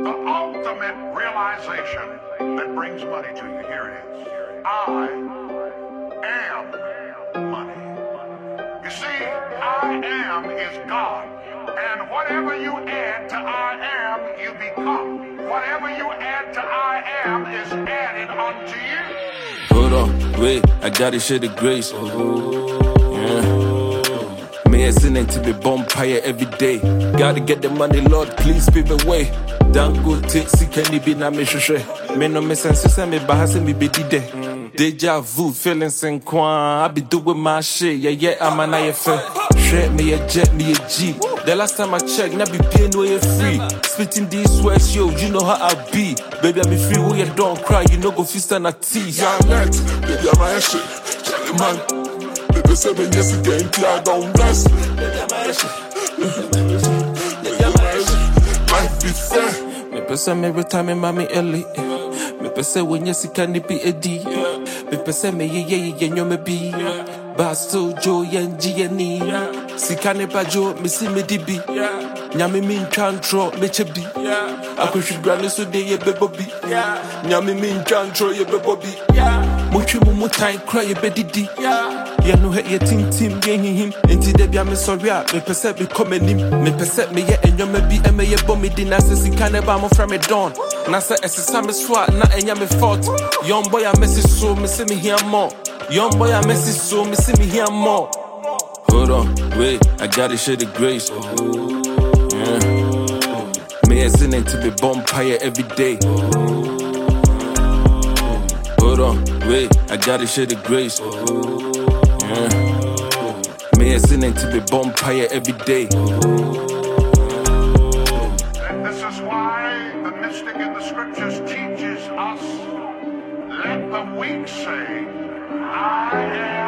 The ultimate realization that brings money to you. Here it is. I am money. You see, I am is God. And whatever you add to I am, you become. Whatever you add to I am is added unto you. Hold on, wait, I gotta share the grace. Yeah. May I sin to be bonfire every day. Gotta get the money, Lord, please pave the way. Don't go take sick and be na me shushe. Me no me sense me bahase me be dide. Deja vu, feelings in quan. I be doing my shit, yeah, I'm an IFA. Shred me a jet, me a G. The last time I checked, now be paying way free. Spitting these words, yo, you know how I be. Baby, I be free, when you don't cry, you know go fist and a tease. Yeah, net, baby, I'm a shit. Charlie man, baby, 7 years again, I don't bless. Baby, I'm a shit. Life be fair. Me pese me retime mami early. Me pese when you see can it be a D. Me pese me ye nyo me be. But still Joe and G&E. Si kane pa Joe, me see me DB. Nyami min chantro, me chebi. I could should granny so day ye bebobi. Nyami min chantro ye bebobi. Muchi mumu time cry ye bedidi. Ya no he ye tim ye him. Inti de bia me sorry me pese be come nim. Me pese me ye enyo me bi eme ye bombi di na se si kane ba mo fra me don. Na se esesa me swat na enya me fault. Young boy I messy so me see me hear more. Young boy I messy so me see me hear more. Hold on, wait, I gotta share the grace. Yeah. May I sin to be bonfire every day. Hold on, wait, I gotta share the grace. Yeah. May I sin to be bonfire every day. And this is why the mystic in the scriptures teaches us, let the weak say, I am